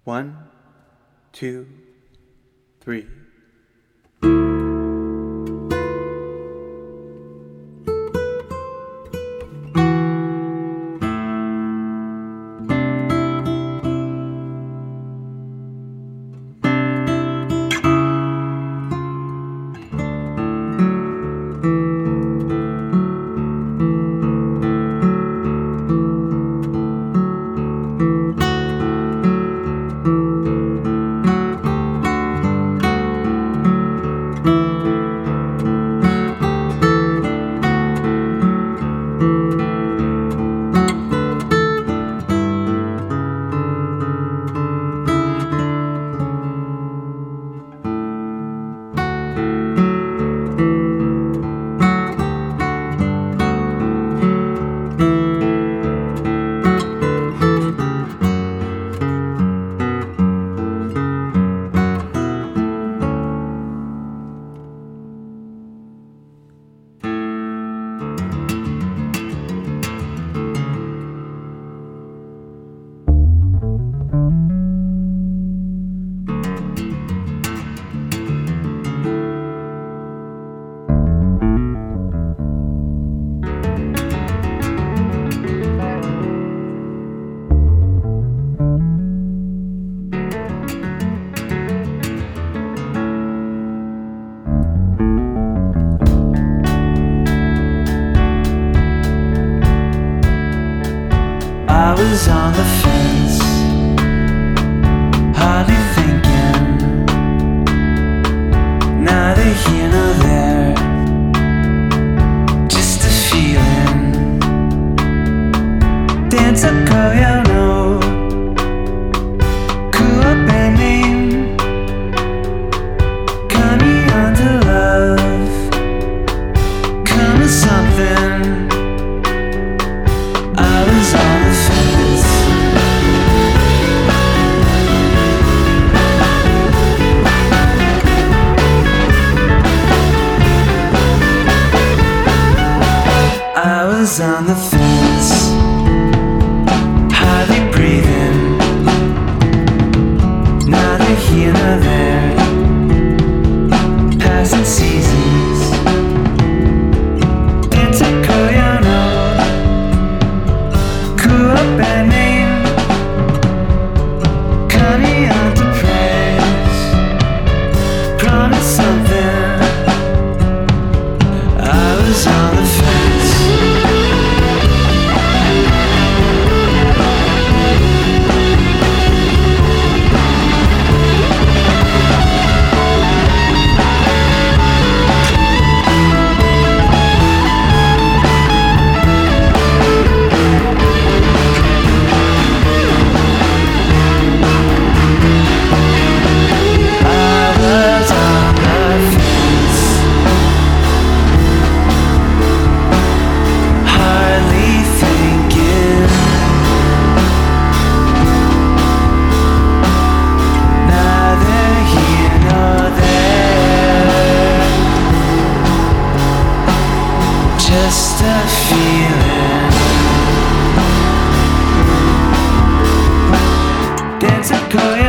One, two, three. I was on the fence, hardly thinking, neither here nor there, just a feeling. Dance a coyote, cool up and name, coming on to love, coming something. I was on the fence. I was on the fence, hardly breathing, neither here nor there, passing seasons. It's a coyote, cool up and name, Connie on to praise, promise something. I was on the fence. Just a feeling. Dance a coyote.